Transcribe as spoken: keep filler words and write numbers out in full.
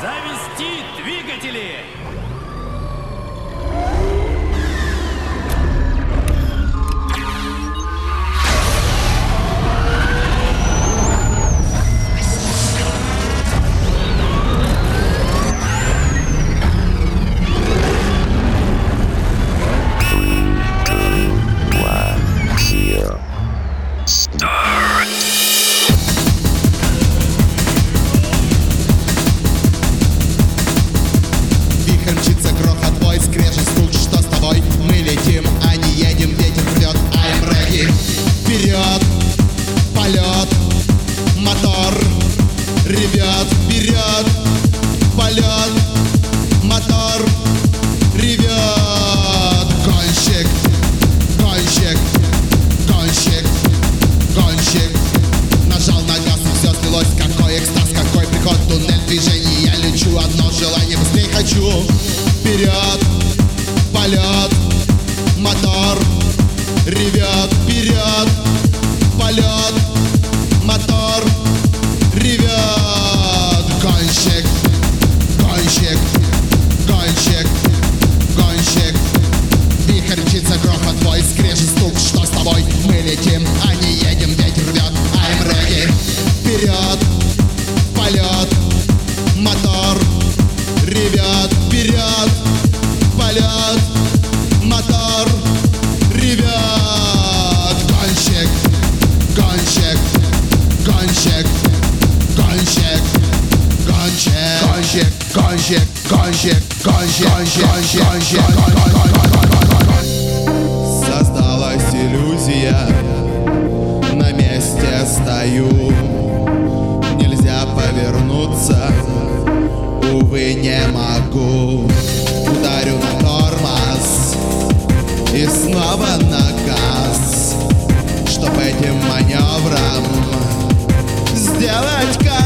Завести двигатели! Вихрь мчится, грохот, бой, скрежет, стук, что с тобой? Мы летим, а не едем, ветер рвет, I'm ready. Вперед, полет, мотор ревет, вперед, полет, мотор ревет. Гонщик, гонщик, гонщик, гонщик. Нажал на газ, и все слилось, какой экстаз, какой приход, туннель движений. Я лечу, одно желание, быстрее хочу. Вперед, полет, мотор ревет, вперед, полет, мотор ревет. Гонщик, гонщик, гонщик, гонщик. Вихрь мчится, грохот, твой скрежет, стук, что с тобой? Мы летим, а не едем, ветер рвет, I'm ready. Вперед, полет, мотор ревет, вперед, полет, мотор ревет. Гонщик, гонщик, гонщик, гонщик, гонщик, гонщик, гонщик, гонщик, гонщик, гонщик. Создалась иллюзия, на месте стою. Нельзя повернуться, увы, не могу. Ударю на тормоз и снова на газ, чтоб этим маневром сделать как